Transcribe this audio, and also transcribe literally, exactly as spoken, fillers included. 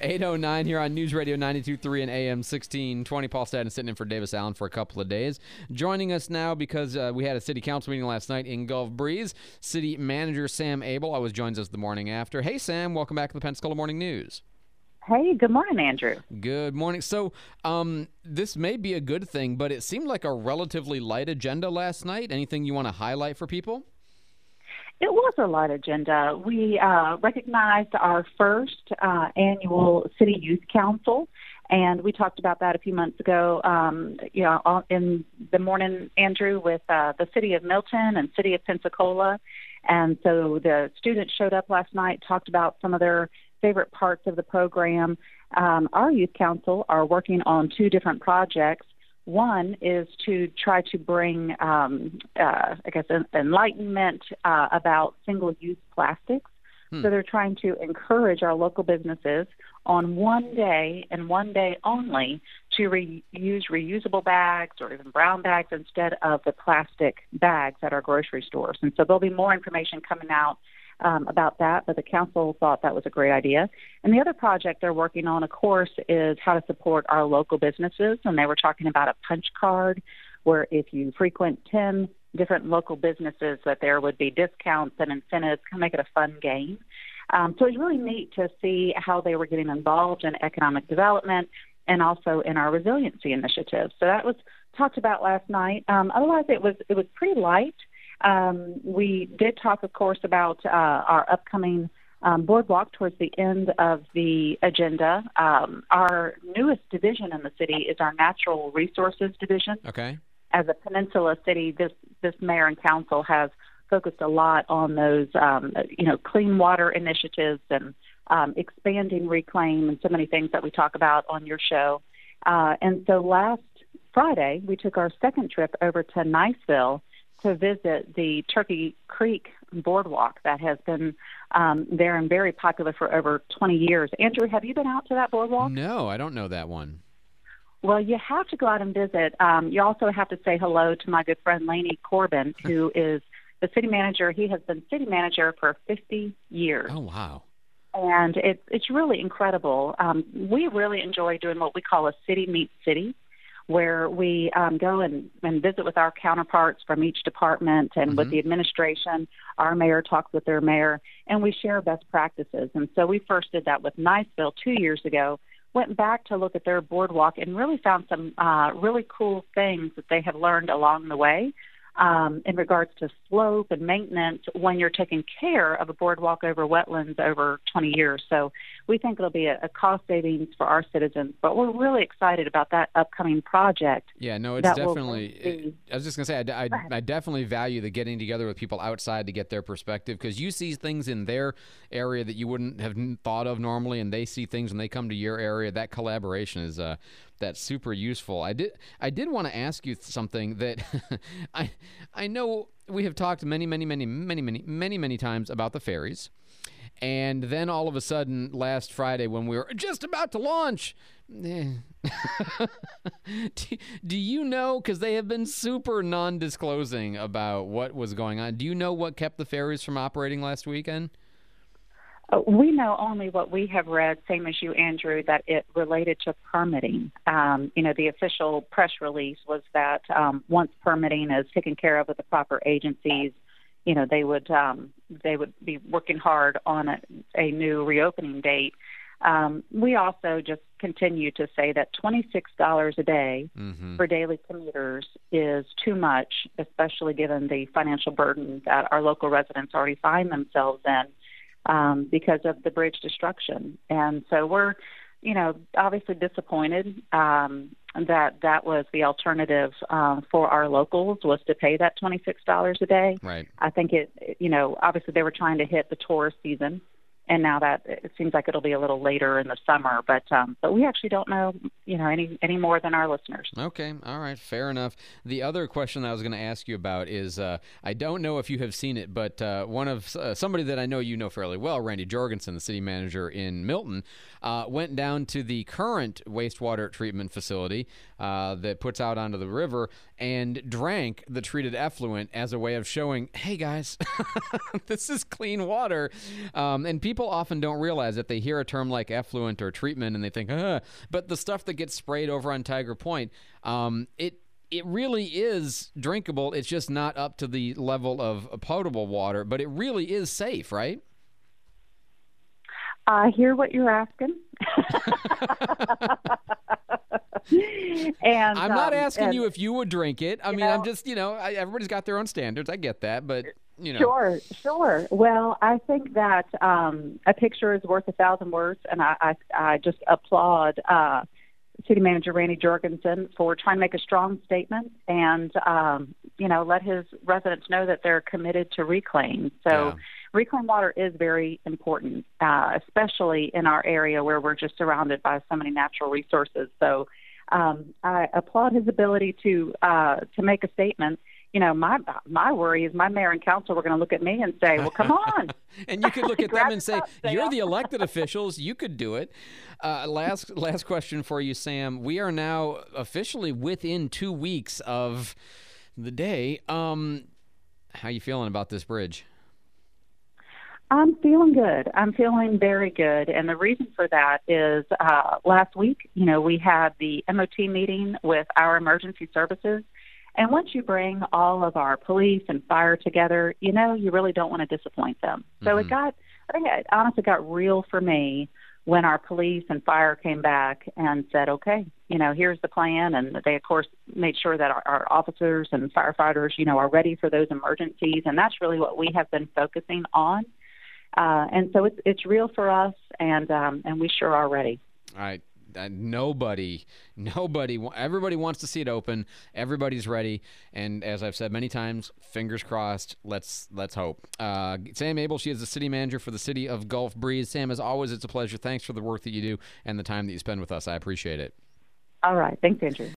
eight oh nine here on News Radio ninety-two point three and A M sixteen twenty. Paul Stadden sitting in for Davis Allen for a couple of days. Joining us now because uh, we had a city council meeting last night in Gulf Breeze. City Manager Sam Abel always joins us the morning after. Hey, Sam, welcome back to the Pensacola Morning News. Hey, good morning, Andrew. Good morning. So um, this may be a good thing, but it seemed like a relatively light agenda last night. Anything you want to highlight for people? It was a light agenda. We uh, recognized our first uh, annual City Youth Council, and we talked about that a few months ago, um, you know, in the morning, Andrew, with uh, the City of Milton and City of Pensacola. And so the students showed up last night, talked about some of their favorite parts of the program. Um, our Youth Council are working on two different projects. One is to try to bring, um, uh, I guess, enlightenment uh, about single-use plastics. Hmm. So they're trying to encourage our local businesses on one day and one day only to re- use reusable bags or even brown bags instead of the plastic bags at our grocery stores. And so there'll be more information coming out Um, about that, but the council thought that was a great idea. And the other project they're working on, of course, is how to support our local businesses. And they were talking about a punch card where if you frequent ten different local businesses, that there would be discounts and incentives, kind of make it a fun game. Um, so it's really neat to see how they were getting involved in economic development and also in our resiliency initiative. So that was talked about last night. Um, otherwise, it was it was pretty light. Um, we did talk, of course, about uh, our upcoming um, boardwalk towards the end of the agenda. Um, our newest division in the city is our Natural Resources Division. Okay. As a peninsula city, this this mayor and council has focused a lot on those, um, you know, clean water initiatives and um, expanding reclaim and so many things that we talk about on your show. Uh, and so last Friday, we took our second trip over to Niceville to visit the Turkey Creek Boardwalk that has been um, there and very popular for over twenty years. Andrew, have you been out to that boardwalk? No, I don't know that one. Well, you have to go out and visit. Um, you also have to say hello to my good friend Laney Corbin, who is the city manager. He has been city manager for fifty years. Oh, wow. And it, it's really incredible. Um, we really enjoy doing what we call a city meets city, where we um, go and, and visit with our counterparts from each department and mm-hmm. with the administration. Our mayor talks with their mayor, and we share best practices. And so we first did that with Niceville two years ago, went back to look at their boardwalk and really found some uh, really cool things that they have learned along the way um, in regards to slope and maintenance when you're taking care of a boardwalk over wetlands over twenty years. So we think it'll be a, a cost savings for our citizens, but we're really excited about that upcoming project. Yeah, no, it's definitely, it, I was just going to say, I, I, I definitely value the getting together with people outside to get their perspective, because you see things in their area that you wouldn't have thought of normally, and they see things when they come to your area. That collaboration is uh, that's super useful. I did I did want to ask you something that I I know we have talked many, many, many, many, many, many, many times about the ferries. And then all of a sudden, last Friday, when we were just about to launch, eh. do, do you know, because they have been super non-disclosing about what was going on, do you know what kept the ferries from operating last weekend? Uh, we know only what we have read, same as you, Andrew, that it related to permitting. Um, you know, the official press release was that um, once permitting is taken care of with the proper agencies, you know, they would um, they would be working hard on a, a new reopening date. Um, we also just continue to say that twenty-six dollars a day mm-hmm. for daily commuters is too much, especially given the financial burden that our local residents already find themselves in um, because of the bridge destruction. And so we're, you know, obviously disappointed um, that that was the alternative um, for our locals, was to pay that twenty-six dollars a day. Right. I think it, you know, obviously they were trying to hit the tourist season, and now that it seems like it'll be a little later in the summer. But um, but we actually don't know you know, any any more than our listeners. Okay, all right, fair enough. The other question that I was going to ask you about is, uh, I don't know if you have seen it, but uh, one of uh, somebody that I know you know fairly well, Randy Jorgensen, the city manager in Milton, uh, went down to the current wastewater treatment facility uh, that puts out onto the river and drank the treated effluent as a way of showing, hey guys, this is clean water. Um, and people often don't realize that they hear a term like effluent or treatment and they think, ah, but the stuff that gets sprayed over on Tiger Point, um, it it really is drinkable. It's just not up to the level of potable water, but it really is safe, right? I hear what you're asking. and I'm not um, asking and, you if you would drink it. I mean, know, I'm just, you know, I, everybody's got their own standards. I get that, but, you know. Sure, sure. Well, I think that um, a picture is worth a thousand words, and I, I, I just applaud uh, City Manager Randy Jorgensen for trying to make a strong statement and, um, you know, let his residents know that they're committed to reclaim. So Yeah. reclaimed water is very important, uh, especially in our area where we're just surrounded by so many natural resources. So um, I applaud his ability to uh, to make a statement. You know, my my worry is my mayor and council were going to look at me and say, well, come on. And you could look at them and say, up, you're Sam. the elected officials. You could do it. Uh, last last question for you, Sam. We are now officially within two weeks of the day. Um, how you feeling about this bridge? I'm feeling good. I'm feeling very good. And the reason for that is uh, last week, you know, we had the M O T meeting with our emergency services. And once you bring all of our police and fire together, you know, you really don't want to disappoint them. So Mm-hmm. it got, I think it honestly got real for me when our police and fire came back and said, okay, you know, here's the plan. And they, of course, made sure that our, our officers and firefighters, you know, are ready for those emergencies. And that's really what we have been focusing on. Uh, and so it's it's real for us, and um, and we sure are ready. All right. Uh, nobody, nobody, everybody wants to see it open. Everybody's ready, and as I've said many times, fingers crossed. Let's let's hope. Uh, Sam Abel, she is the city manager for the city of Gulf Breeze. Sam, as always, it's a pleasure. Thanks for the work that you do and the time that you spend with us. I appreciate it. All right, thanks, Andrew.